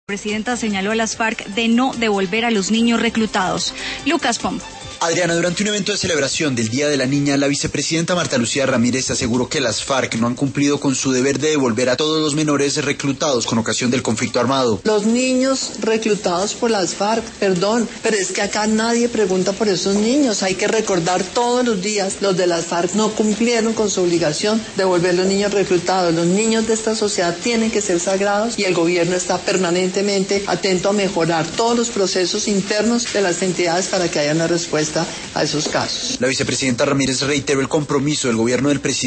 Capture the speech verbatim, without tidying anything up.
La presidenta señaló a las FARC de no devolver a los niños reclutados. Lucas Pombo. Adriana, durante un evento de celebración del Día de la Niña, la vicepresidenta Marta Lucía Ramírez aseguró que las FARC no han cumplido con su deber de devolver a todos los menores reclutados con ocasión del conflicto armado. Los niños reclutados por las FARC, perdón, pero es que acá nadie pregunta por esos niños. Hay que recordar todos los días, los de las FARC no cumplieron con su obligación de devolver los niños reclutados. Los niños de esta sociedad tienen que ser sagrados y el gobierno está permanentemente atento a mejorar todos los procesos internos de las entidades para que haya una respuesta a esos casos. La vicepresidenta Ramírez reiteró el compromiso del gobierno del presidente